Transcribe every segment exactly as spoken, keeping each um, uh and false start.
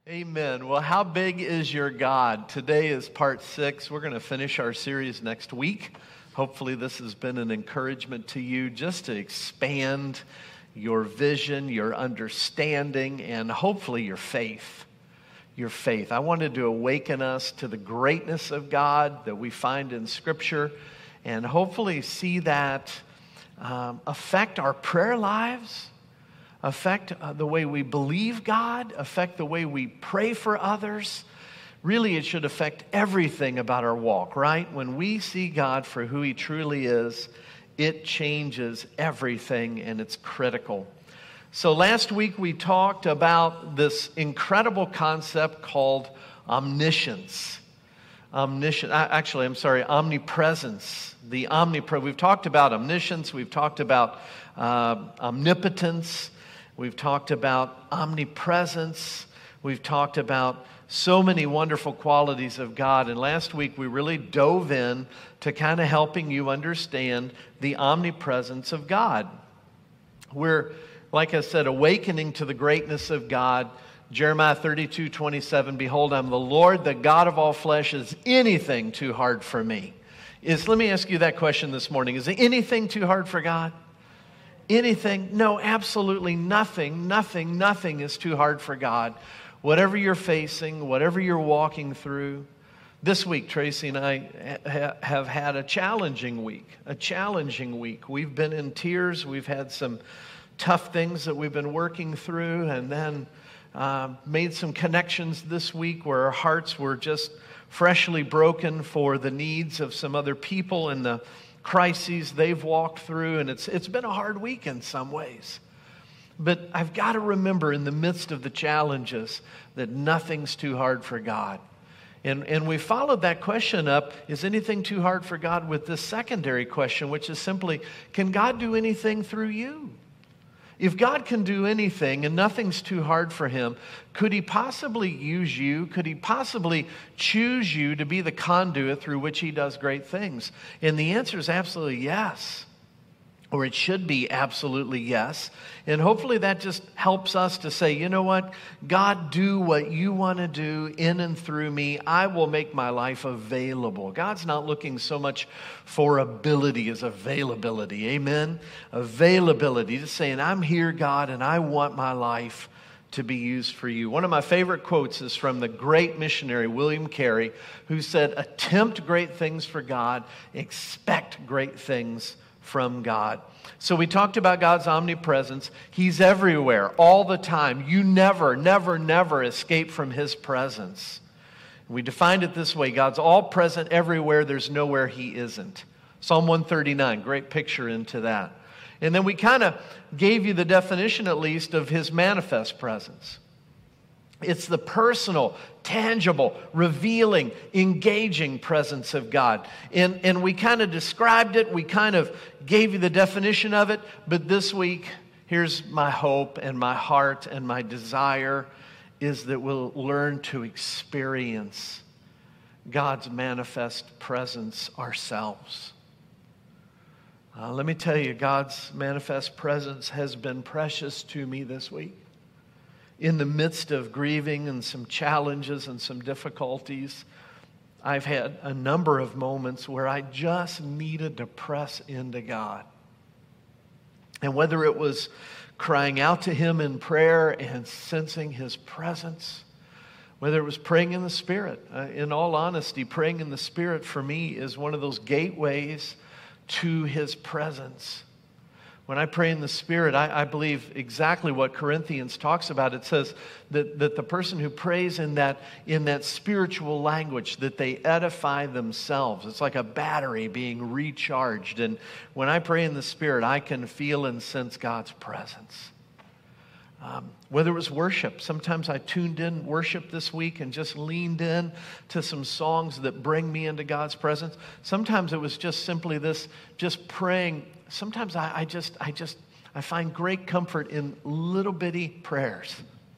Amen. Well, how big is your God? Today is part six. We're going to finish our series next week. Hopefully this has been an encouragement to you just to expand your vision, your understanding, and hopefully your faith. Your faith. I wanted to awaken us to the greatness of God that we find in Scripture and hopefully see that um, affect our prayer lives, affect uh, the way we believe God, affect the way we pray for others. Really, it should affect everything about our walk, right? When we see God for who He truly is, it changes everything, and it's critical. So last week we talked about this incredible concept called omniscience. Omniscience, actually, I'm sorry, omnipresence. The omnipre- We've talked about omniscience. We've talked about uh, omnipotence. We've talked about omnipresence. We've talked about so many wonderful qualities of God. And last week we really dove in to kind of helping you understand the omnipresence of God. We're, like I said, awakening to the greatness of God. Jeremiah thirty-two twenty-seven, behold, I'm the Lord, the God of all flesh. Is anything too hard for me? Is, let me ask you that question this morning. Is anything too hard for God? Anything? No, absolutely nothing, nothing, nothing is too hard for God. Whatever you're facing, whatever you're walking through. This week, Tracy and I ha- have had a challenging week, a challenging week. We've been in tears. We've had some tough things that we've been working through, and then uh, made some connections this week where our hearts were just freshly broken for the needs of some other people and the crises they've walked through, and it's it's been a hard week in some ways. But I've got to remember in the midst of the challenges that nothing's too hard for God. And, and we followed that question up, is anything too hard for God, with this secondary question, which is simply, can God do anything through you? If God can do anything and nothing's too hard for Him, could He possibly use you? Could He possibly choose you to be the conduit through which He does great things? And the answer is absolutely yes. Or it should be absolutely yes. And hopefully that just helps us to say, you know what? God, do what you want to do in and through me. I will make my life available. God's not looking so much for ability as availability. Amen? Availability. Just saying, I'm here, God, and I want my life to be used for you. One of my favorite quotes is from the great missionary William Carey, who said, attempt great things for God, expect great things from God. So we talked about God's omnipresence. He's everywhere, all the time. You never, never, never escape from His presence. We defined it this way: God's all present everywhere. There's nowhere He isn't. Psalm one thirty-nine, great picture into that. And then we kind of gave you the definition, at least, of His manifest presence. It's the personal, tangible, revealing, engaging presence of God. And, and we kind of described it. We kind of gave you the definition of it. But this week, here's my hope and my heart and my desire is that we'll learn to experience God's manifest presence ourselves. Uh, let me tell you, God's manifest presence has been precious to me this week. In the midst of grieving and some challenges and some difficulties, I've had a number of moments where I just needed to press into God. And whether it was crying out to Him in prayer and sensing His presence, whether it was praying in the Spirit. Uh, in all honesty, praying in the Spirit for me is one of those gateways to His presence. When I pray in the Spirit, I, I believe exactly what Corinthians talks about. It says that, that the person who prays in that, in that spiritual language, that they edify themselves. It's like a battery being recharged. And when I pray in the Spirit, I can feel and sense God's presence. Um, whether it was worship, sometimes I tuned in worship this week and just leaned in to some songs that bring me into God's presence. Sometimes it was just simply this, just praying. Sometimes I, I just, I just, I find great comfort in little bitty prayers.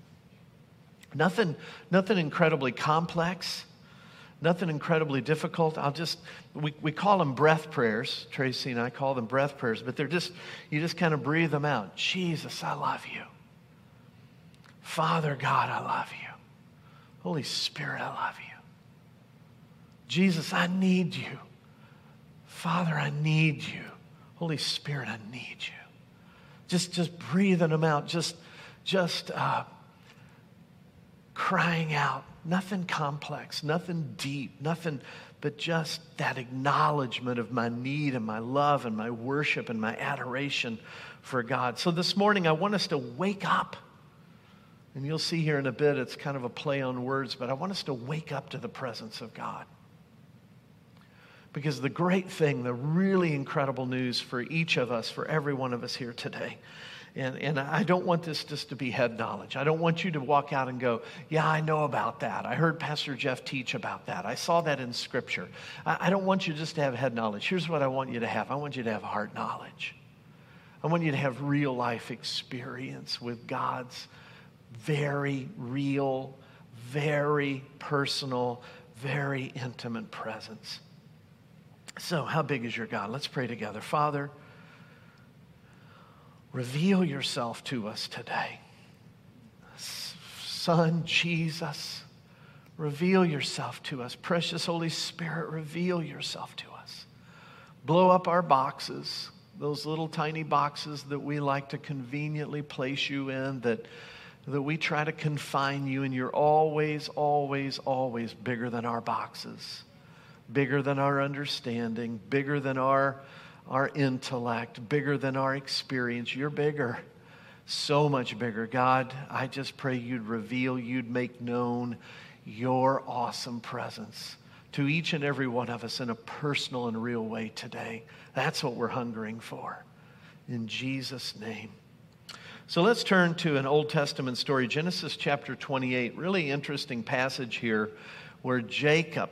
Nothing, nothing incredibly complex, nothing incredibly difficult. I'll just, we, we call them breath prayers. Tracy and I call them breath prayers, but they're just, you just kind of breathe them out. Jesus, I love you. Father God, I love you. Holy Spirit, I love you. Jesus, I need you. Father, I need you. Holy Spirit, I need you. Just, just breathing them out. Just, just uh, crying out. Nothing complex, nothing deep, nothing but just that acknowledgement of my need and my love and my worship and my adoration for God. So this morning, I want us to wake up. And you'll see here in a bit, it's kind of a play on words, but I want us to wake up to the presence of God. Because the great thing, the really incredible news for each of us, for every one of us here today, and, and I don't want this just to be head knowledge. I don't want you to walk out and go, yeah, I know about that. I heard Pastor Jeff teach about that. I saw that in Scripture. I, I don't want you just to have head knowledge. Here's what I want you to have. I want you to have heart knowledge. I want you to have real life experience with God's very real, very personal, very intimate presence. So, how big is your God? Let's pray together. Father, reveal yourself to us today. Son, Jesus, reveal yourself to us. Precious Holy Spirit, reveal yourself to us. Blow up our boxes, those little tiny boxes that we like to conveniently place you in, that that we try to confine you, and you're always, always, always bigger than our boxes, bigger than our understanding, bigger than our, our intellect, bigger than our experience. You're bigger, so much bigger. God, I just pray you'd reveal, you'd make known your awesome presence to each and every one of us in a personal and real way today. That's what we're hungering for. In Jesus' name. So let's turn to an Old Testament story, Genesis chapter twenty-eight. Really interesting passage here where Jacob,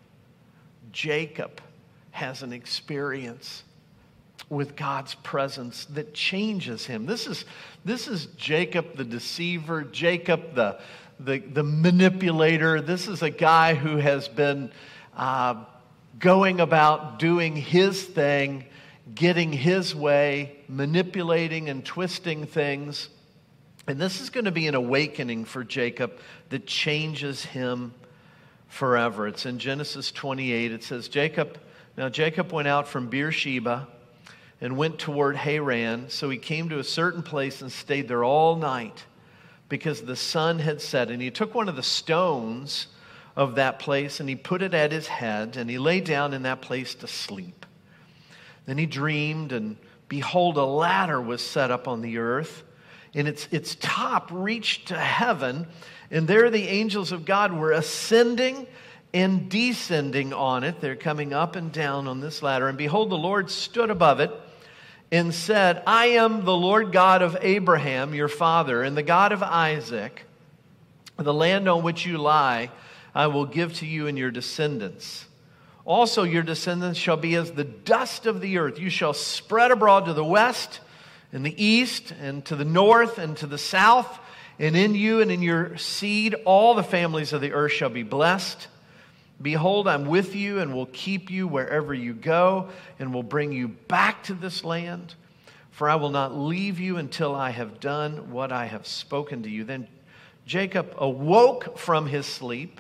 Jacob has an experience with God's presence that changes him. This is, this is Jacob the deceiver, Jacob the, the, the manipulator. This is a guy who has been uh, going about doing his thing, getting his way, manipulating and twisting things. And this is going to be an awakening for Jacob that changes him forever. It's in Genesis twenty-eight. It says, Jacob, now Jacob went out from Beersheba and went toward Haran. So he came to a certain place and stayed there all night because the sun had set. And he took one of the stones of that place and he put it at his head and he lay down in that place to sleep. Then he dreamed, and behold, a ladder was set up on the earth, and its, its top reached to heaven, and there the angels of God were ascending and descending on it. They're coming up and down on this ladder. And behold, the Lord stood above it and said, I am the Lord God of Abraham, your father, and the God of Isaac. The land on which you lie, I will give to you and your descendants. Also your descendants shall be as the dust of the earth. You shall spread abroad to the west and the east and to the north and to the south. And in you and in your seed all the families of the earth shall be blessed. Behold, I'm with you and will keep you wherever you go and will bring you back to this land. For I will not leave you until I have done what I have spoken to you. Then Jacob awoke from his sleep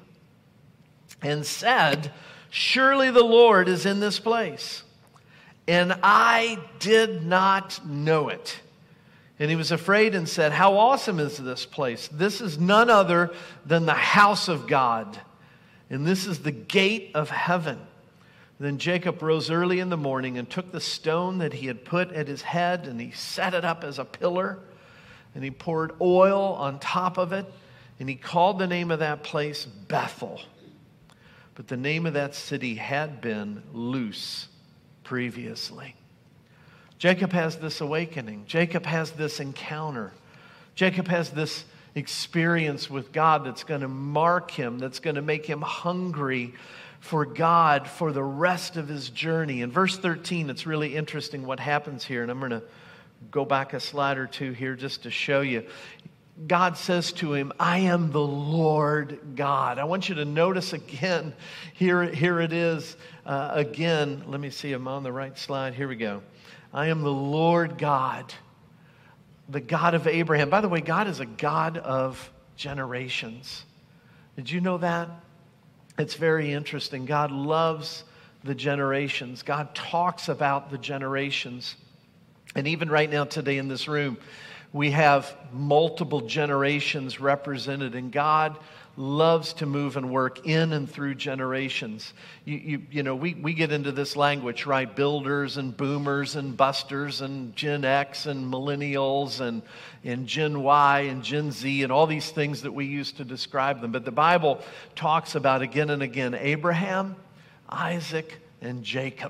and said, surely the Lord is in this place, and I did not know it. And he was afraid and said, how awesome is this place? This is none other than the house of God, and this is the gate of heaven. Then Jacob rose early in the morning and took the stone that he had put at his head, and he set it up as a pillar, and he poured oil on top of it, and he called the name of that place Bethel. But the name of that city had been Luz previously. Jacob has this awakening. Jacob has this encounter. Jacob has this experience with God that's going to mark him, that's going to make him hungry for God for the rest of his journey. In verse thirteen, it's really interesting what happens here, and I'm going to go back a slide or two here just to show you. God says to him, I am the Lord God. I want you to notice again, here, here it is uh, again. Let me see, I'm on the right slide. Here we go. I am the Lord God, the God of Abraham. By the way, God is a God of generations. Did you know that? It's very interesting. God loves the generations. God talks about the generations. And even right now today in this room, we have multiple generations represented, and God loves to move and work in and through generations. You, you, you know, we, we get into this language, right? Builders and boomers and busters and Gen X and millennials and, and Gen Y and Gen Z and all these things that we use to describe them. But the Bible talks about again and again Abraham, Isaac, and Jacob.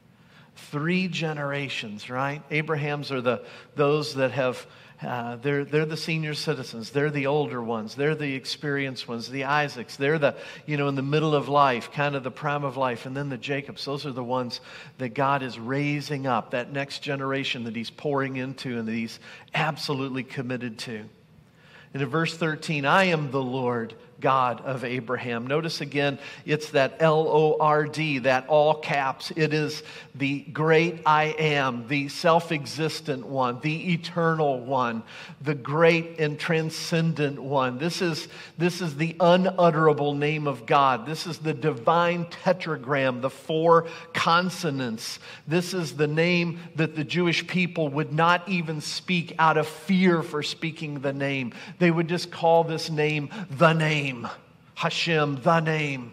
Three generations, right? Abraham's are the those that have Uh, they're, they're the senior citizens. They're the older ones. They're the experienced ones. The Isaacs. They're the, you know, in the middle of life, kind of the prime of life. And then the Jacobs. Those are the ones that God is raising up, that next generation that he's pouring into and that he's absolutely committed to. And in verse thirteen, I am the Lord God of Abraham. Notice again, it's that L O R D, that all caps. It is the great I am, the self-existent one, the eternal one, the great and transcendent one. This is, this is the unutterable name of God. This is the divine tetragram, the four consonants. This is the name that the Jewish people would not even speak out of fear for speaking the name. They would just call this name the name. Hashem, the name.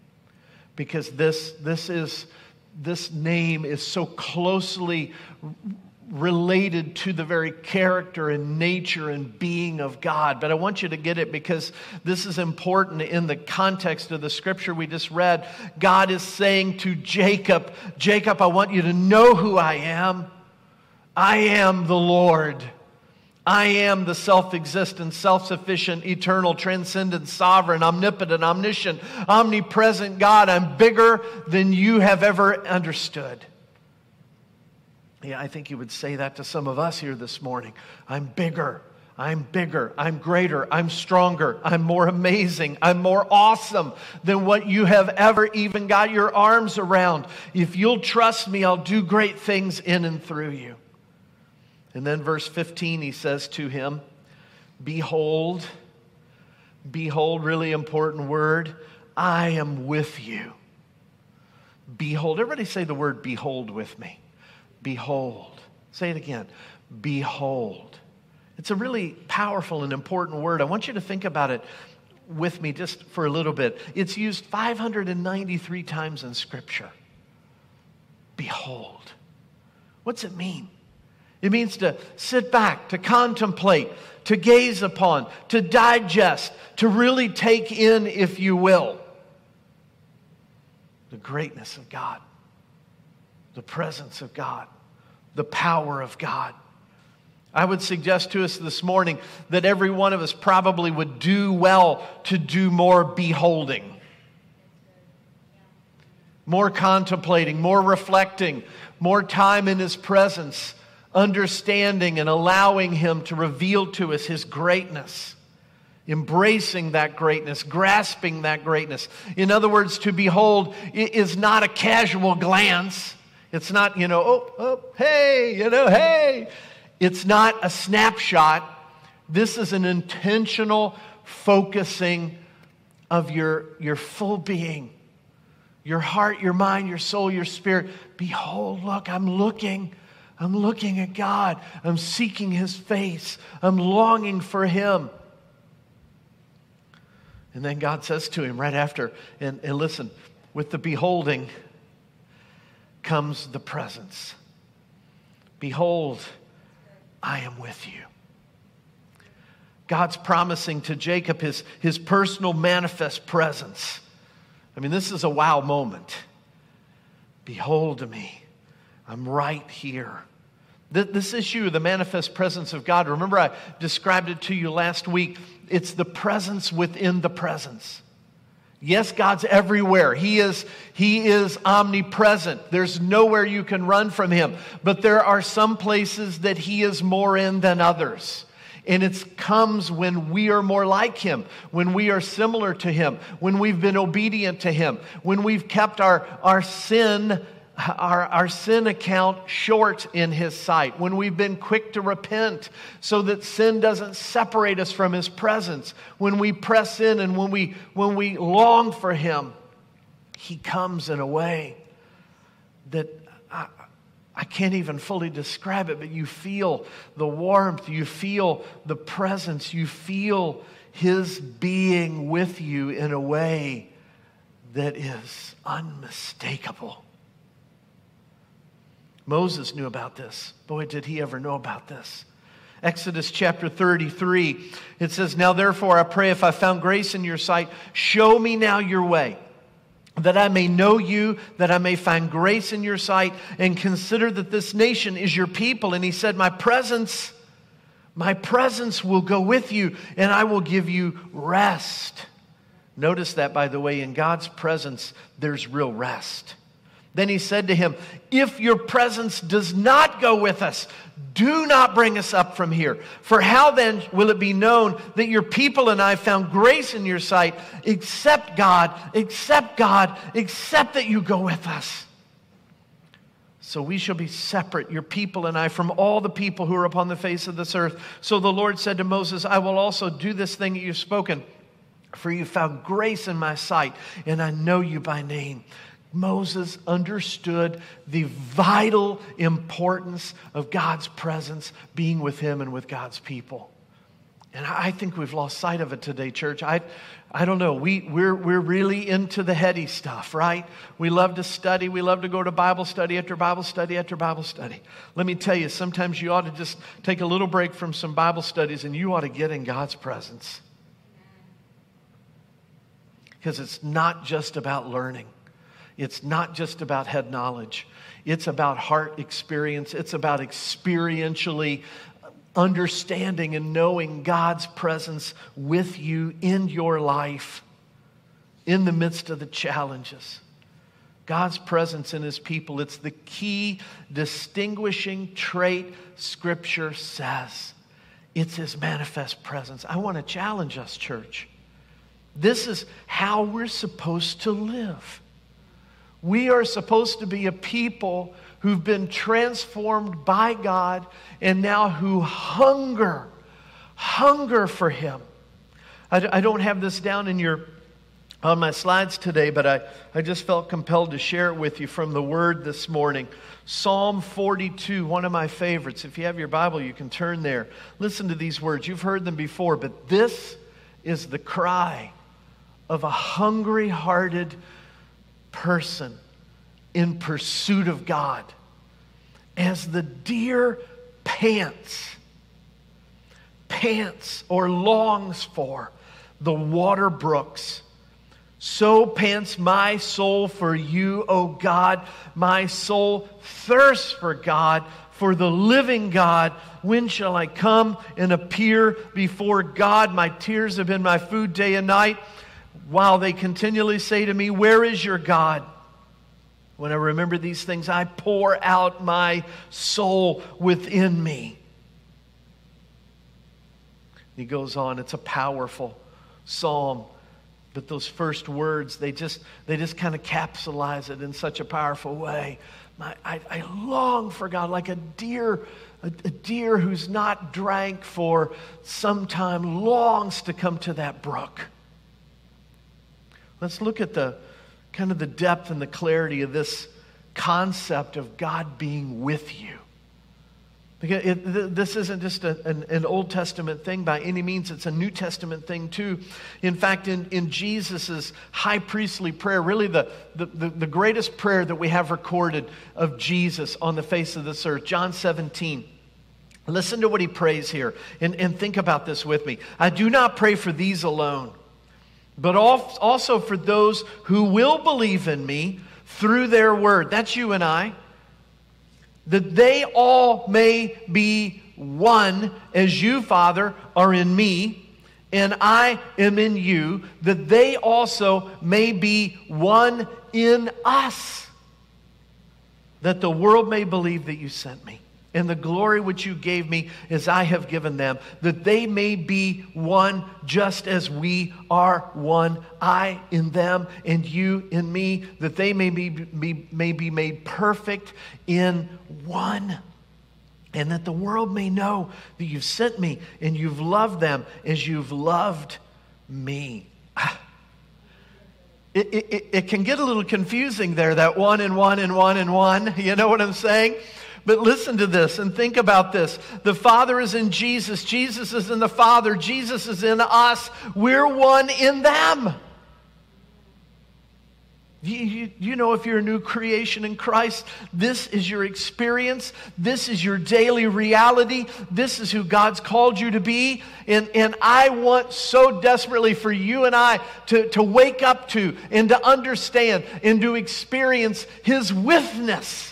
Because this, this, is, this name is so closely related to the very character and nature and being of God. But I want you to get it because this is important in the context of the scripture we just read. God is saying to Jacob, Jacob, I want you to know who I am. I am the Lord. I am the self-existent, self-sufficient, eternal, transcendent, sovereign, omnipotent, omniscient, omnipresent God. I'm bigger than you have ever understood. Yeah, I think you would say that to some of us here this morning. I'm bigger. I'm bigger. I'm greater. I'm stronger. I'm more amazing. I'm more awesome than what you have ever even got your arms around. If you'll trust me, I'll do great things in and through you. And then verse fifteen, he says to him, behold, behold, really important word, I am with you. Behold, everybody say the word behold with me. Behold. Say it again. Behold. It's a really powerful and important word. I want you to think about it with me just for a little bit. It's used five hundred ninety-three times in Scripture. Behold. What's it mean? It means to sit back, to contemplate, to gaze upon, to digest, to really take in, if you will, the greatness of God, the presence of God, the power of God. I would suggest to us this morning that every one of us probably would do well to do more beholding, more contemplating, more reflecting, more time in His presence, understanding and allowing Him to reveal to us His greatness, embracing that greatness, grasping that greatness. In other words, to behold is not a casual glance. It's not, you know, oh, oh, hey, you know, hey. It's not a snapshot. This is an intentional focusing of your, your full being, your heart, your mind, your soul, your spirit. Behold, look, I'm looking. I'm looking at God. I'm seeking His face. I'm longing for Him. And then God says to him right after, and, and listen, with the beholding comes the presence. Behold, I am with you. God's promising to Jacob his, his personal manifest presence. I mean, this is a wow moment. Behold me. I'm right here. This issue, the manifest presence of God, remember I described it to you last week. It's the presence within the presence. Yes, God's everywhere. He is, he is omnipresent. There's nowhere you can run from Him. But there are some places that He is more in than others. And it comes when we are more like Him, when we are similar to Him, when we've been obedient to Him, when we've kept our, our sin our, our sin account short in His sight, when we've been quick to repent so that sin doesn't separate us from His presence, when we press in and when we, when we long for Him, He comes in a way that I, I can't even fully describe it, but you feel the warmth, you feel the presence, you feel His being with you in a way that is unmistakable. Moses knew about this. Boy, did he ever know about this. Exodus chapter thirty-three, it says, "Now therefore I pray, if I found grace in your sight, show me now your way, that I may know you, that I may find grace in your sight, and consider that this nation is your people." And he said, my presence, my presence will go with you, and I will give you rest. Notice that, by the way, in God's presence, there's real rest. Then he said to him, "If your presence does not go with us, do not bring us up from here. For how then will it be known that your people and I found grace in your sight, except God, except God, except that you go with us? So we shall be separate, your people and I, from all the people who are upon the face of this earth." So the Lord said to Moses, "I will also do this thing that you've spoken, for you found grace in my sight, and I know you by name." Moses understood the vital importance of God's presence being with him and with God's people. And I think we've lost sight of it today, church. I, I don't know. We, we're, we're really into the heady stuff, right? We love to study. We love to go to Bible study after Bible study after Bible study. Let me tell you, sometimes you ought to just take a little break from some Bible studies and you ought to get in God's presence. Because it's not just about learning. It's not just about head knowledge. It's about heart experience. It's about experientially understanding and knowing God's presence with you in your life in the midst of the challenges. God's presence in His people, it's the key distinguishing trait Scripture says. It's His manifest presence. I want to challenge us, church. This is how we're supposed to live. We are supposed to be a people who've been transformed by God and now who hunger, hunger for Him. I, I don't have this down in your on my slides today, but I, I just felt compelled to share it with you from the Word this morning. Psalm forty-two, one of my favorites. If you have your Bible, you can turn there. Listen to these words. You've heard them before, but this is the cry of a hungry-hearted person in pursuit of God. As the deer pants, pants or longs for the water brooks, so pants my soul for you, O God. My soul thirsts for God, for the living God. When shall I come and appear before God? My tears have been my food day and night, while they continually say to me, where is your God? When I remember these things, I pour out my soul within me. He goes on. It's a powerful psalm. But those first words, they just they just kind of capsulize it in such a powerful way. My, I, I long for God like a deer, a, a deer who's not drank for some time longs to come to that brook. Let's look at the kind of the depth and the clarity of this concept of God being with you. Because it, this isn't just a, an, an Old Testament thing by any means. It's a New Testament thing too. In fact, in, in Jesus' high priestly prayer, really the, the, the, the greatest prayer that we have recorded of Jesus on the face of this earth, John seventeen. Listen to what He prays here and, and think about this with me. I do not pray for these alone, but also for those who will believe in me through their word. That's you and I. That they all may be one, as you, Father, are in me, and I am in you, that they also may be one in us, that the world may believe that you sent me. and the glory which you gave me as I have given them, that they may be one just as we are one, I in them and you in me, that they may be, be, may be made perfect in one. And that the world may know that you've sent me and you've loved them as you've loved me. It, it, it can get a little confusing there, that one and one and one and one. You know what I'm saying? But listen to this and think about this. The Father is in Jesus. Jesus is in the Father. Jesus is in us. We're one in them. You, you, you know, if you're a new creation in Christ, this is your experience. This is your daily reality. This is who God's called you to be. And, and I want so desperately for you and I to, to wake up to and to understand and to experience His withness.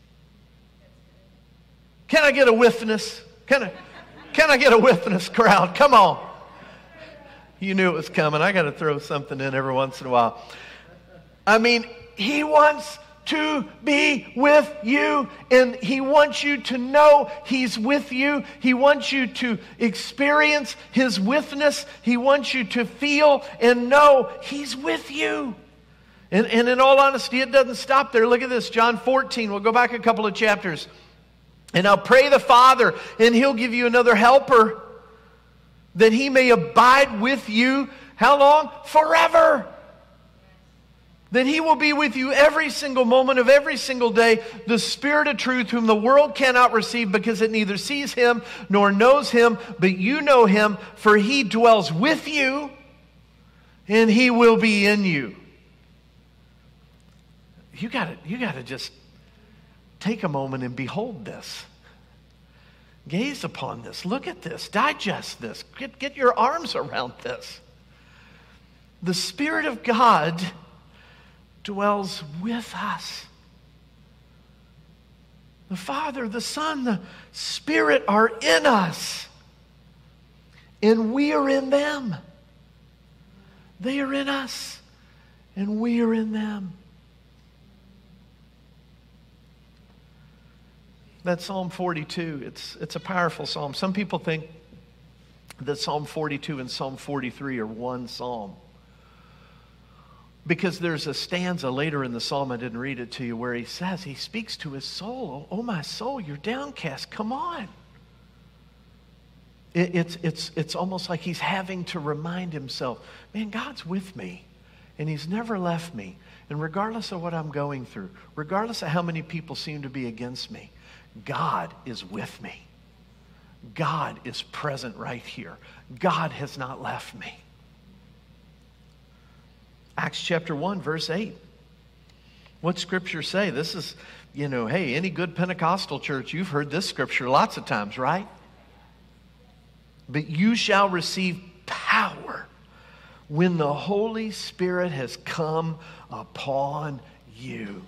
Can I get a witness? Can I, can I get a witness, crowd? Come on. You knew it was coming. I got to throw something in every once in a while. I mean, He wants to be with you, and He wants you to know He's with you. He wants you to experience His witness. He wants you to feel and know He's with you. And, and in all honesty, it doesn't stop there. Look at this, John fourteen. We'll go back a couple of chapters. And I'll pray the Father, and He'll give you another helper, that He may abide with you. How long? Forever. That He will be with you every single moment of every single day. The Spirit of truth, whom the world cannot receive because it neither sees Him nor knows Him, but you know Him, for He dwells with you, and He will be in you. You gotta, you gotta just take a moment and behold this. Gaze upon this. Look at this. Digest this. Get, get your arms around this. The Spirit of God dwells with us. The Father, the Son, the Spirit are in us. And we are in them. They are in us. And we are in them. That's Psalm forty-two. It's, it's a powerful psalm. Some people think that Psalm forty-two and Psalm forty-three are one psalm. Because there's a stanza later in the psalm, I didn't read it to you, where he says, he speaks to his soul. Oh, my soul, you're downcast. Come on. It, it's, it's, it's almost like he's having to remind himself, man, God's with me. And He's never left me. And regardless of what I'm going through, regardless of how many people seem to be against me, God is with me. God is present right here. God has not left me. Acts chapter one, verse eight. What scripture say? This is, you know, hey, any good Pentecostal church, you've heard this scripture lots of times, right? But you shall receive power when the Holy Spirit has come upon you.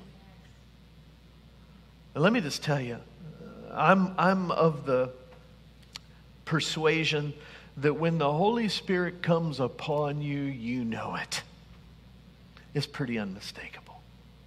And let me just tell you, I'm, I'm of the persuasion that when the Holy Spirit comes upon you, you know it. It's pretty unmistakable.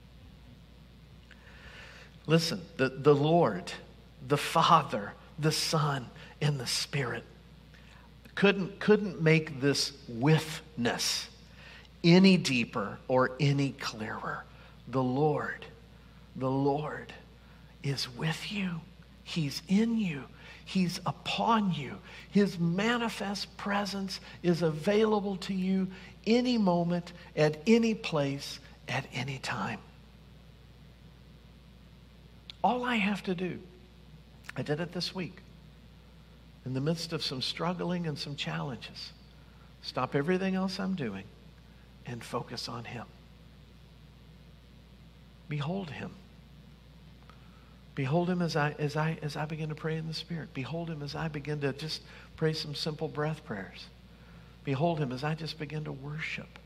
Listen, the, the Lord, the Father, the Son, and the Spirit couldn't, couldn't make this withness any deeper or any clearer. The Lord, the Lord is with you. He's in you. He's upon you. His manifest presence is available to you any moment, at any place, at any time. All I have to do, I did it this week, in the midst of some struggling and some challenges, stop everything else I'm doing and focus on Him. Behold Him. Behold Him as I, as I, as I begin to pray in the Spirit. Behold Him as I begin to just pray some simple breath prayers. Behold Him as I just begin to worship.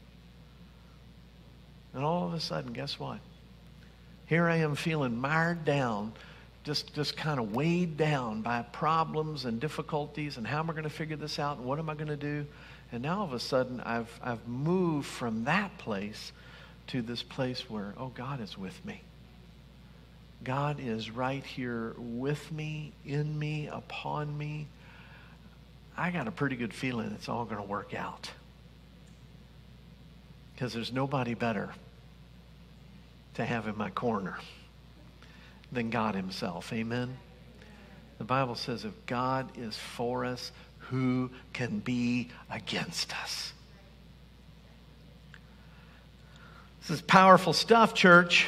And all of a sudden, guess what? Here I am feeling mired down, just, just kind of weighed down by problems and difficulties and how am I going to figure this out and what am I going to do? And now all of a sudden, I've, I've moved from that place to this place where, oh, God is with me. God is right here with me, in me, upon me, I got a pretty good feeling it's all going to work out. Because there's nobody better to have in my corner than God himself. Amen? The Bible says if God is for us, who can be against us? This is powerful stuff, church.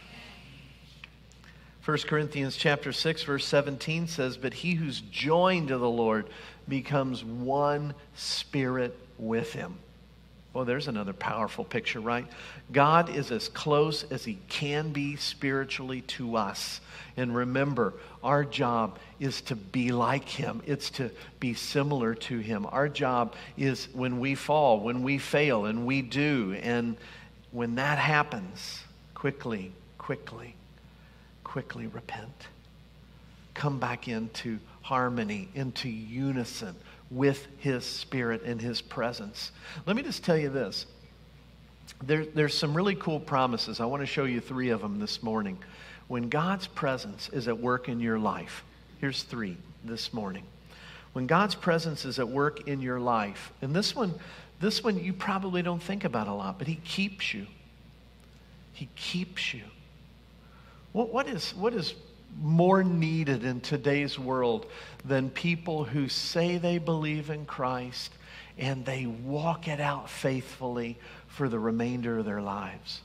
First Corinthians chapter six, verse seventeen says, but he who's joined to the Lord becomes one spirit with him. Well, there's another powerful picture, right? God is as close as he can be spiritually to us. And remember, our job is to be like him. It's to be similar to him. Our job is when we fall, when we fail, and we do. And when that happens, quickly, quickly, quickly repent. Come back into harmony, into unison with his Spirit and his presence. Let me just tell you this. There, there's some really cool promises. I want to show you three of them this morning. When God's presence is at work in your life, here's three this morning. When God's presence is at work in your life, and this one, this one you probably don't think about a lot, but he keeps you. He keeps you. What, what is, what is more needed in today's world than people who say they believe in Christ and they walk it out faithfully for the remainder of their lives?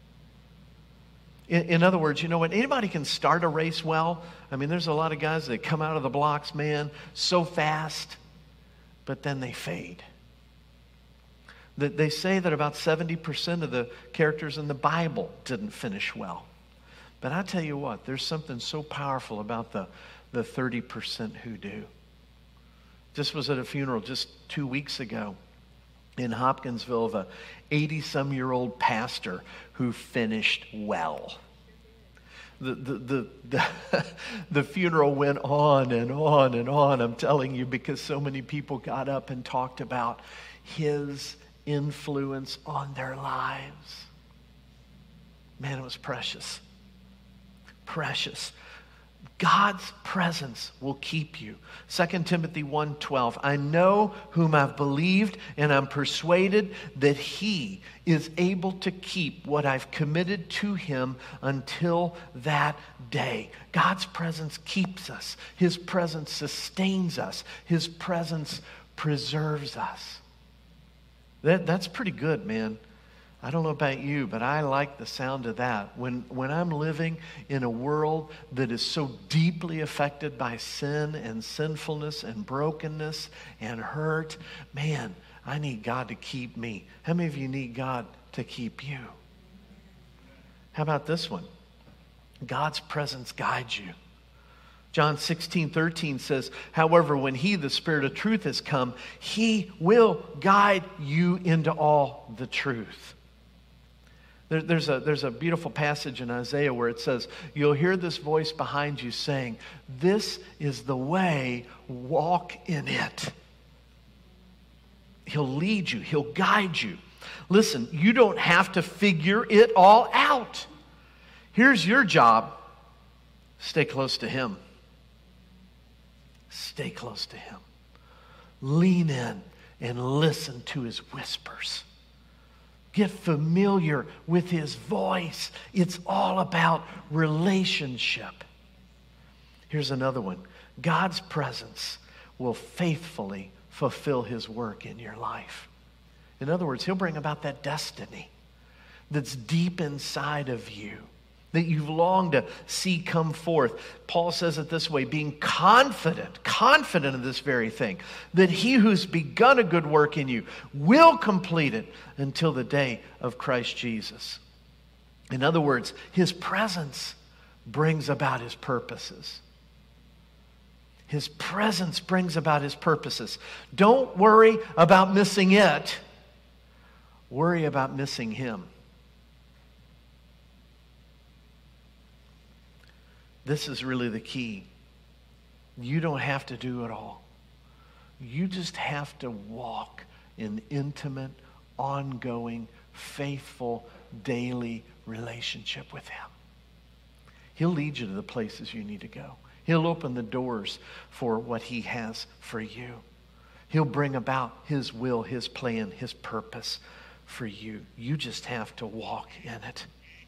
In, in other words, you know what? Anybody can start a race well. I mean, there's a lot of guys that come out of the blocks, man, so fast, but then they fade. That they say that about seventy percent of the characters in the Bible didn't finish well. But I tell you what, there's something so powerful about the, the thirty percent who do. Just was at a funeral just two weeks ago in Hopkinsville of a eighty-some-year-old pastor who finished well. The, the, the, the, the funeral went on and on and on, I'm telling you, because so many people got up and talked about his influence on their lives. Man, it was precious. Precious. God's presence will keep you. Second Timothy one twelve. I know whom I've believed, and I'm persuaded that he is able to keep what I've committed to him until that day. God's presence keeps us. His presence sustains us. His presence preserves us. That, that's pretty good, man. I don't know about you, but I like the sound of that. When, when I'm living in a world that is so deeply affected by sin and sinfulness and brokenness and hurt, man, I need God to keep me. How many of you need God to keep you? How about this one? God's presence guides you. John sixteen thirteen says, however, when he, the Spirit of truth, has come, he will guide you into all the truth. There, there's a, there's a beautiful passage in Isaiah where it says, you'll hear this voice behind you saying, this is the way, walk in it. He'll lead you. He'll guide you. Listen, you don't have to figure it all out. Here's your job. Stay close to him. Stay close to him. Lean in and listen to his whispers. Get familiar with his voice. It's all about relationship. Here's another one. God's presence will faithfully fulfill his work in your life. In other words, he'll bring about that destiny that's deep inside of you, that you've longed to see come forth. Paul says it this way, being confident, confident of this very thing, that he who's begun a good work in you will complete it until the day of Christ Jesus. In other words, his presence brings about his purposes. His presence brings about his purposes. Don't worry about missing it. Worry about missing him. This is really the key. You don't have to do it all. You just have to walk in intimate, ongoing, faithful, daily relationship with him. He'll lead you to the places you need to go. He'll open the doors for what He has for you. He'll bring about His will, His plan, His purpose for you. You just have to walk in it.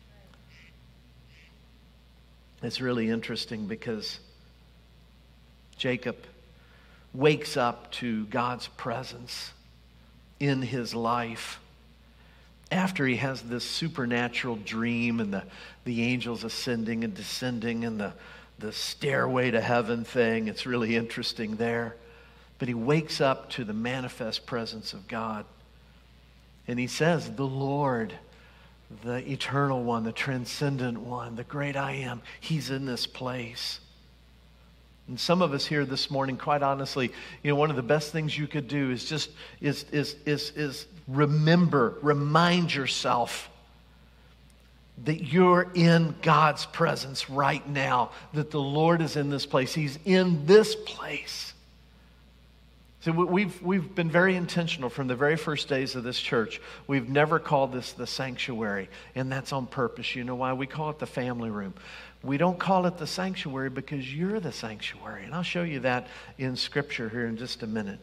It's really interesting because Jacob wakes up to God's presence in his life after he has this supernatural dream and the, the angels ascending and descending and the, the stairway to heaven thing. It's really interesting there. But he wakes up to the manifest presence of God. And he says, the Lord, the eternal one, the transcendent one, the great I am, He's in this place. And some of us here this morning, quite honestly, you know, one of the best things you could do is just is is is is remember, remind yourself that you're in God's presence right now, that the Lord is in this place. He's in this place. So we've we've been very intentional from the very first days of this church. We've never called this the sanctuary, and that's on purpose. You know why? We call it the family room. We don't call it the sanctuary because you're the sanctuary. And I'll show you that in Scripture here in just a minute.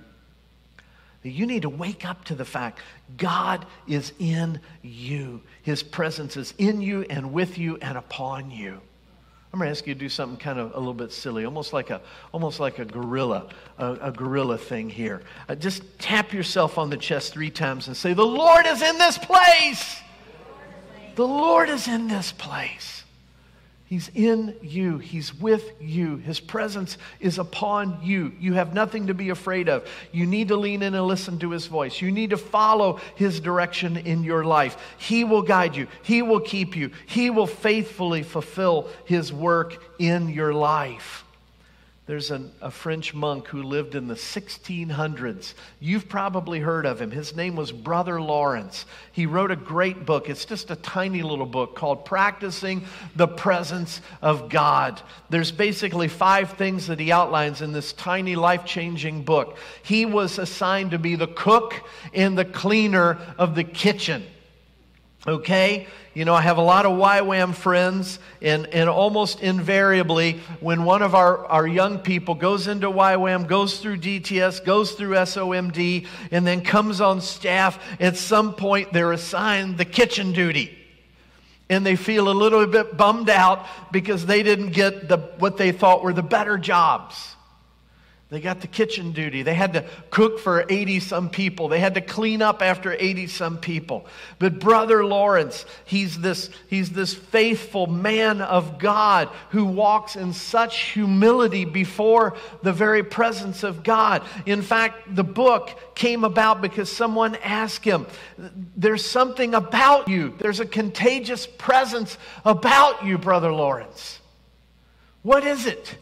You need to wake up to the fact God is in you. His presence is in you and with you and upon you. I'm going to ask you to do something kind of a little bit silly, almost like a, almost like a gorilla, a, a gorilla thing here. Uh, just tap yourself on the chest three times and say, the Lord is in this place. The Lord is in this place. He's in you. He's with you. His presence is upon you. You have nothing to be afraid of. You need to lean in and listen to His voice. You need to follow His direction in your life. He will guide you. He will keep you. He will faithfully fulfill His work in your life. There's an, a French monk who lived in the sixteen hundreds. You've probably heard of him. His name was Brother Lawrence. He wrote a great book. It's just a tiny little book called Practicing the Presence of God. There's basically five things that he outlines in this tiny life-changing book. He was assigned to be the cook and the cleaner of the kitchen. Okay? You know, I have a lot of Y WAM friends, and, and almost invariably, when one of our, our young people goes into Y WAM, goes through D T S, goes through S O M D, and then comes on staff, at some point they're assigned the kitchen duty. And they feel a little bit bummed out because they didn't get the what they thought were the better jobs. They got the kitchen duty. They had to cook for eighty-some people. They had to clean up after eighty-some people. But Brother Lawrence, he's this, he's this faithful man of God who walks in such humility before the very presence of God. In fact, the book came about because someone asked him, there's something about you. There's a contagious presence about you, Brother Lawrence. What is it?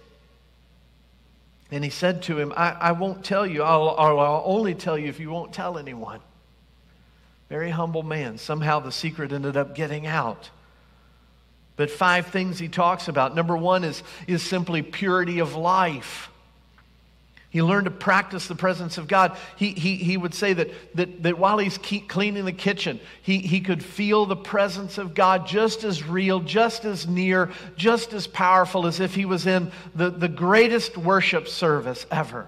And he said to him, I, I won't tell you. I'll, I'll only tell you if you won't tell anyone. Very humble man. Somehow the secret ended up getting out. But five things he talks about. Number one is, is simply purity of life. He learned to practice the presence of God. He, he, he would say that, that, that while he's keep cleaning the kitchen, he, he could feel the presence of God just as real, just as near, just as powerful as if he was in the, the greatest worship service ever.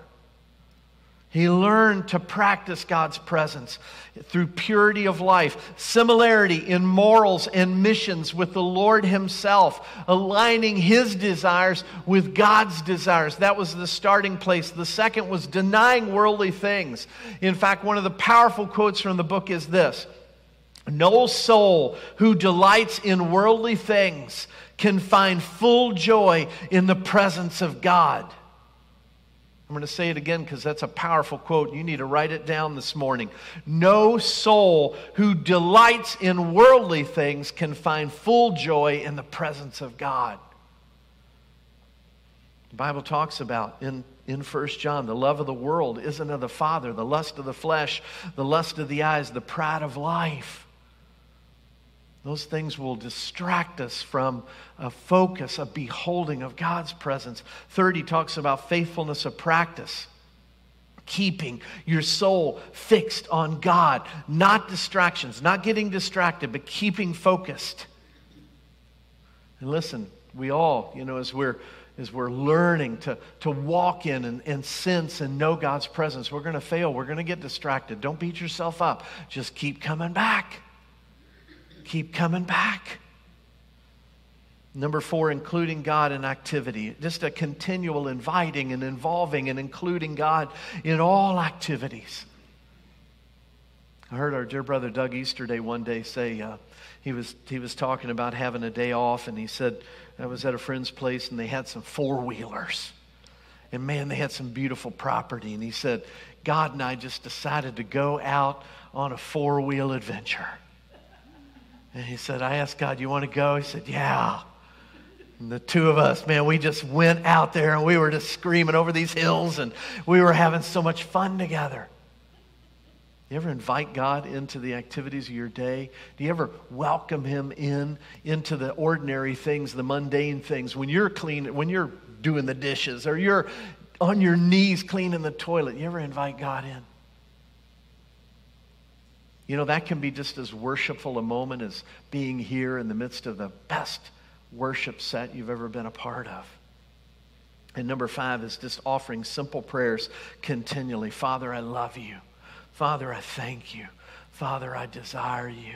He learned to practice God's presence through purity of life, similarity in morals and missions with the Lord Himself, aligning His desires with God's desires. That was the starting place. The second was denying worldly things. In fact, one of the powerful quotes from the book is this: "No soul who delights in worldly things can find full joy in the presence of God." I'm going to say it again because that's a powerful quote. You need to write it down this morning. No soul who delights in worldly things can find full joy in the presence of God. The Bible talks about in, in First John, the love of the world isn't of the Father, the lust of the flesh, the lust of the eyes, the pride of life. Those things will distract us from a focus, a beholding of God's presence. Third, he talks about faithfulness of practice. Keeping your soul fixed on God. Not distractions, not getting distracted, but keeping focused. And listen, we all, you know, as we're as we're learning to, to walk in and, and sense and know God's presence, we're going to fail. We're going to get distracted. Don't beat yourself up. Just keep coming back. Keep coming back. Number four, including God in activity. Just a continual inviting and involving and including God in all activities. I heard our dear brother Doug Easterday one day say, uh, he was he was talking about having a day off, and he said, I was at a friend's place, and they had some four-wheelers. And man, they had some beautiful property. And he said, God and I just decided to go out on a four-wheel adventure. And he said, I asked God, you want to go? He said, yeah. And the two of us, man, we just went out there, and we were just screaming over these hills, and we were having so much fun together. You ever invite God into the activities of your day? Do you ever welcome Him in into the ordinary things, the mundane things? When you're clean, when you're doing the dishes, or you're on your knees cleaning the toilet, you ever invite God in? You know, that can be just as worshipful a moment as being here in the midst of the best worship set you've ever been a part of. And number five is just offering simple prayers continually. Father, I love you. Father, I thank you. Father, I desire you.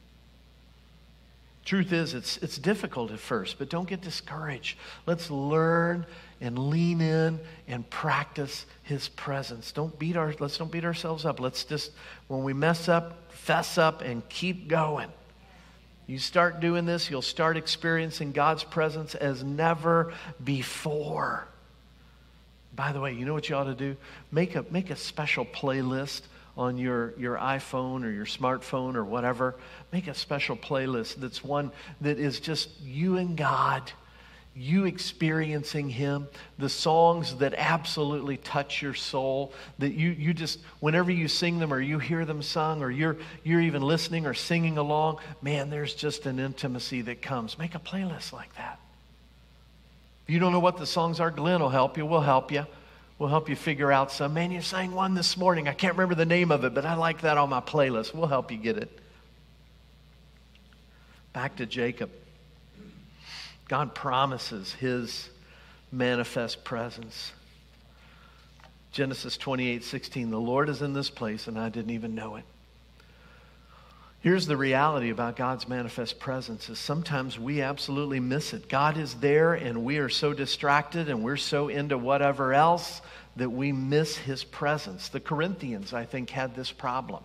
Truth is, it's it's difficult at first, but don't get discouraged. Let's learn and lean in and practice His presence. Don't beat our let's don't beat ourselves up. Let's just, when we mess up, fess up and keep going. You start doing this, you'll start experiencing God's presence as never before. By the way, you know what you ought to do? Make a make a special playlist on your, your iPhone or your smartphone or whatever. Make a special playlist that's one that is just you and God, you experiencing Him, the songs that absolutely touch your soul, that you, you just, whenever you sing them or you hear them sung or you're, you're even listening or singing along, man, there's just an intimacy that comes. Make a playlist like that. If you don't know what the songs are, Glenn will help you. We'll help you. We'll help you figure out some. Man, you sang one this morning. I can't remember the name of it, but I like that on my playlist. We'll help you get it. Back to Jacob. God promises His manifest presence. Genesis twenty-eight sixteen, the Lord is in this place, and I didn't even know it. Here's the reality about God's manifest presence is sometimes we absolutely miss it. God is there and we are so distracted and we're so into whatever else that we miss His presence. The Corinthians, I think, had this problem.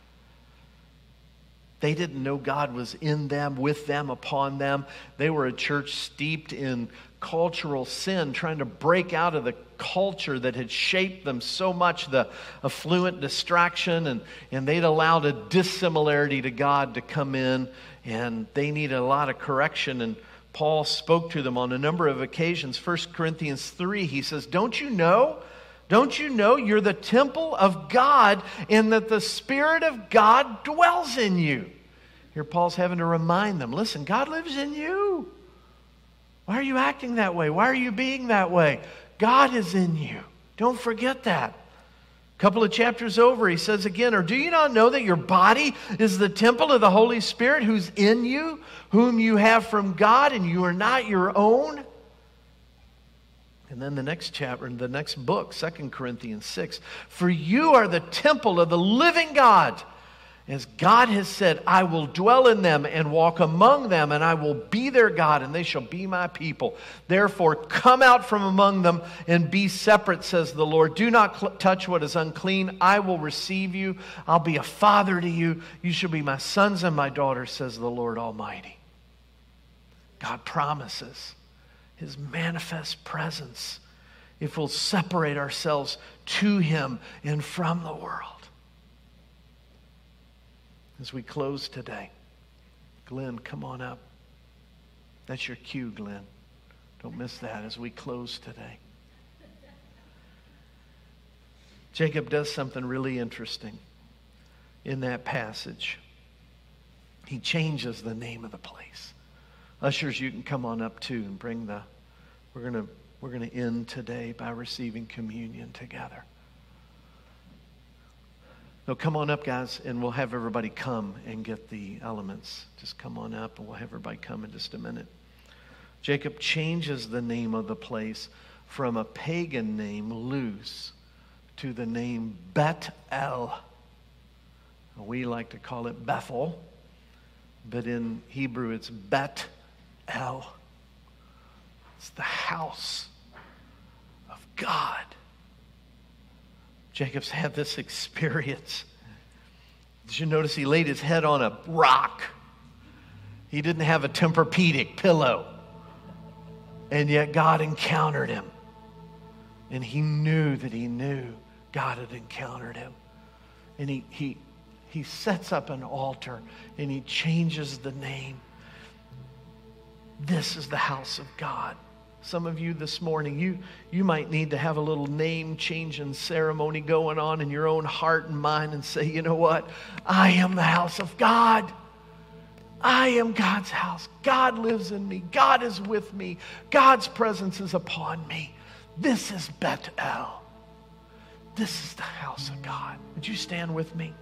They didn't know God was in them, with them, upon them. They were a church steeped in cultural sin, trying to break out of the culture that had shaped them so much, the affluent distraction, and, and they'd allowed a dissimilarity to God to come in, and they needed a lot of correction, and Paul spoke to them on a number of occasions. First Corinthians three, he says, don't you know? Don't you know you're the temple of God and that the Spirit of God dwells in you? Here Paul's having to remind them, listen, God lives in you. Why are you acting that way? Why are you being that way? God is in you. Don't forget that. A couple of chapters over, he says again, or do you not know that your body is the temple of the Holy Spirit who's in you, whom you have from God, and you are not your own? And then the next chapter, in the next book, Second Corinthians six, for you are the temple of the living God. As God has said, I will dwell in them and walk among them, and I will be their God, and they shall be my people. Therefore, come out from among them and be separate, says the Lord. Do not cl- touch what is unclean. I will receive you. I'll be a father to you. You shall be my sons and my daughters, says the Lord Almighty. God promises His manifest presence if we'll separate ourselves to Him and from the world. As we close today, Glenn, come on up. That's your cue, Glenn. Don't miss that as we close today. Jacob does something really interesting in that passage. He changes the name of the place. Ushers, you can come on up too and bring the, we're going to we're going to end today by receiving communion together. No, come on up, guys, and we'll have everybody come and get the elements. Just come on up, and we'll have everybody come in just a minute. Jacob changes the name of the place from a pagan name, Luz, to the name Bet-El. We like to call it Bethel, but in Hebrew it's Bet-El. It's the house of God. Jacob's had this experience. Did you notice he laid his head on a rock? He didn't have a Tempur-Pedic pillow. And yet God encountered him. And he knew that he knew God had encountered him. And he, he, he sets up an altar and he changes the name. This is the house of God. Some of you this morning, you, you might need to have a little name-changing ceremony going on in your own heart and mind and say, you know what? I am the house of God. I am God's house. God lives in me. God is with me. God's presence is upon me. This is Bet-El. This is the house of God. Would you stand with me?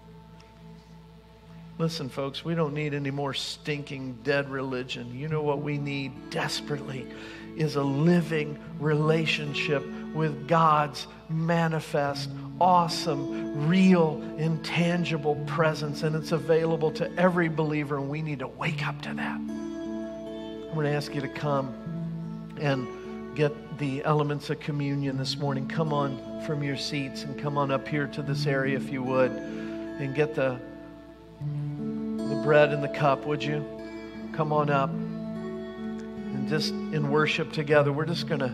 Listen, folks, we don't need any more stinking dead religion. You know what we need desperately is a living relationship with God's manifest, awesome, real, intangible presence. And it's available to every believer, and we need to wake up to that. I'm going to ask you to come and get the elements of communion this morning. Come on from your seats and come on up here to this area if you would, and get the the bread and the cup, would you? Come on up. And just in worship together, we're just gonna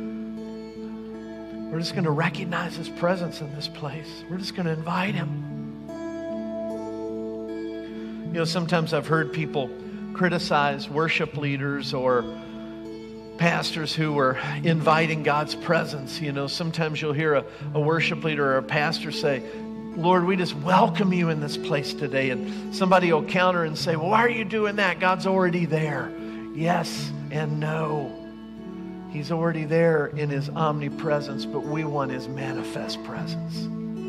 we're just gonna recognize His presence in this place. We're just gonna invite Him. You know, sometimes I've heard people criticize worship leaders or pastors who were inviting God's presence. You know, sometimes you'll hear a, a worship leader or a pastor say, Lord, we just welcome you in this place today. And somebody will counter and say, well, why are you doing that? God's already there. Yes and no. He's already there in His omnipresence, but we want His manifest presence.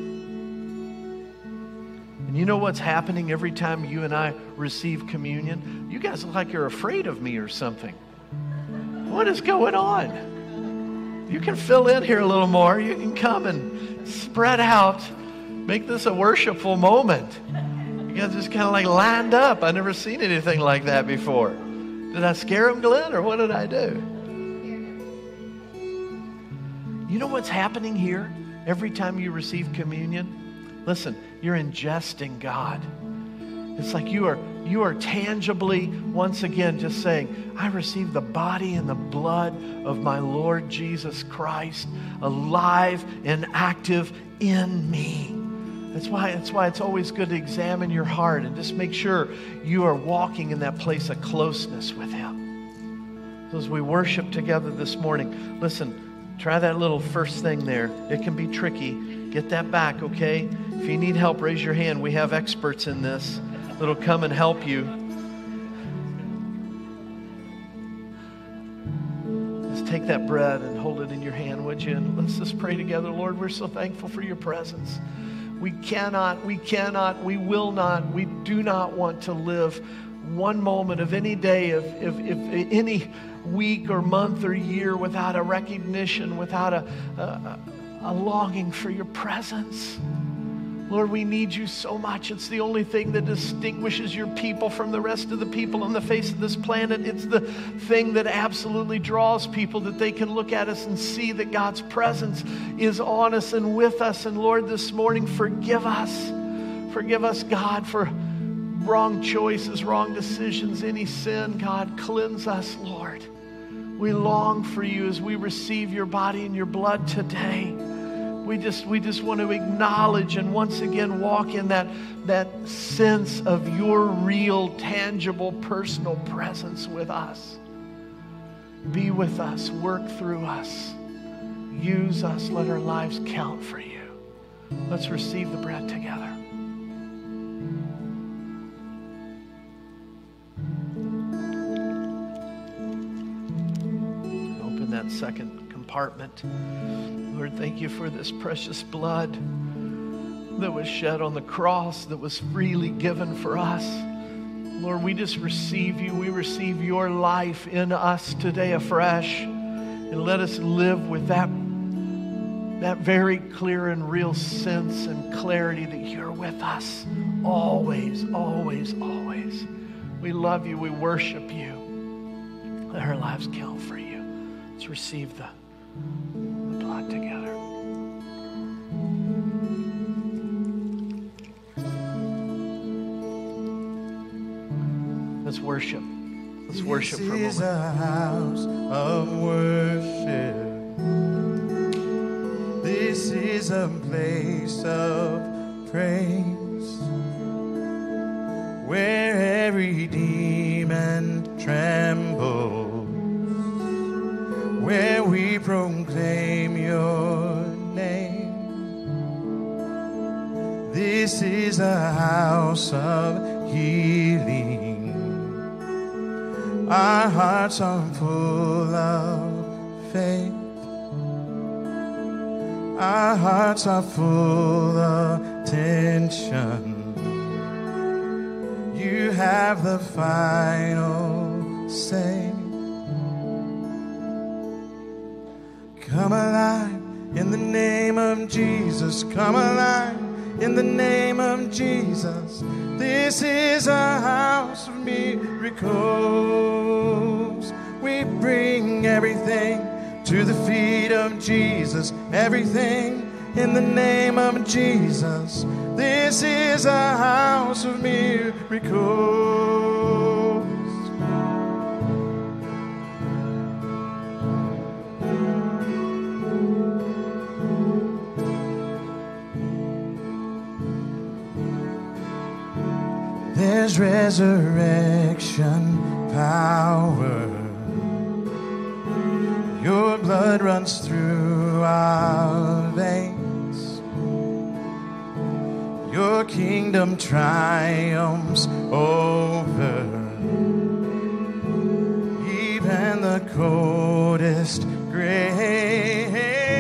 And you know what's happening every time you and I receive communion? You guys look like you're afraid of me or something. What is going on? You can fill in here a little more. You can come and spread out. Make this a worshipful moment. You guys just kind of like lined up. I've never seen anything like that before. Did I scare him, Glenn, or what did I do? You know what's happening here every time you receive communion? Listen, you're ingesting God. It's like you are you are tangibly, once again, just saying, I receive the body and the blood of my Lord Jesus Christ, alive and active in me. That's why, that's why it's always good to examine your heart and just make sure you are walking in that place of closeness with Him. So as we worship together this morning, listen, try that little first thing there. It can be tricky. Get that back, okay? If you need help, raise your hand. We have experts in this that'll come and help you. Just take that bread and hold it in your hand, would you? And let's just pray together. Lord, we're so thankful for your presence. We cannot, we cannot, we will not, we do not want to live one moment of any day, of, of, of any week or month or year without a recognition, without a, a, a longing for your presence. Lord, we need you so much. It's the only thing that distinguishes your people from the rest of the people on the face of this planet. It's the thing that absolutely draws people, that they can look at us and see that God's presence is on us and with us. And Lord, this morning, forgive us. Forgive us, God, for wrong choices, wrong decisions, any sin. God, cleanse us, Lord. We long for you as we receive your body and your blood today. We just, we just want to acknowledge and once again walk in that, that sense of your real, tangible, personal presence with us. Be with us. Work through us. Use us. Let our lives count for you. Let's receive the bread together. Open that second compartment. Lord, thank you for this precious blood that was shed on the cross, that was freely given for us. Lord, we just receive you. We receive your life in us today afresh. And let us live with that, that very clear and real sense and clarity that you're with us. Always, always, always. We love you. We worship you. Let our lives count for you. Let's receive the, the blood together. Let's worship. Let's worship for a moment. This is a house of worship. This is a place of praise, where every demon trembles, where we proclaim your name. This is a house of healing. Our hearts are full of faith. Our hearts are full of tension. You have the final say. Come alive in the name of Jesus. Come alive in the name of Jesus. This is a house of miracles. We bring everything to the feet of Jesus. Everything in the name of Jesus. This is a house of miracles. There's resurrection power. Your blood runs through our veins. Your kingdom triumphs over even the coldest grave.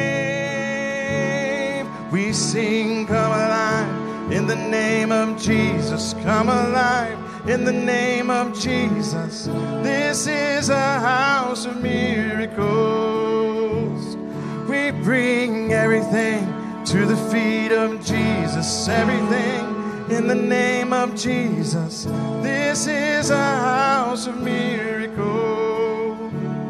We sing, come alive in the name of Jesus. Come alive in the name of Jesus. This is a house of miracles. We bring everything to the feet of Jesus. Everything in the name of Jesus. This is a house of miracles.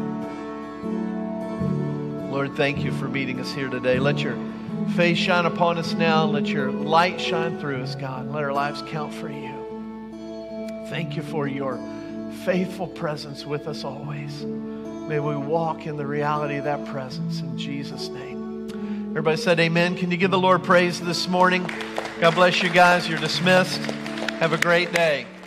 Lord, thank you for meeting us here today. Let your face shine upon us now. Let your light shine through us, God. Let our lives count for you. Thank you for your faithful presence with us always. May we walk in the reality of that presence in Jesus' name. Everybody said amen. Can you give the Lord praise this morning? God bless you guys. You're dismissed. Have a great day.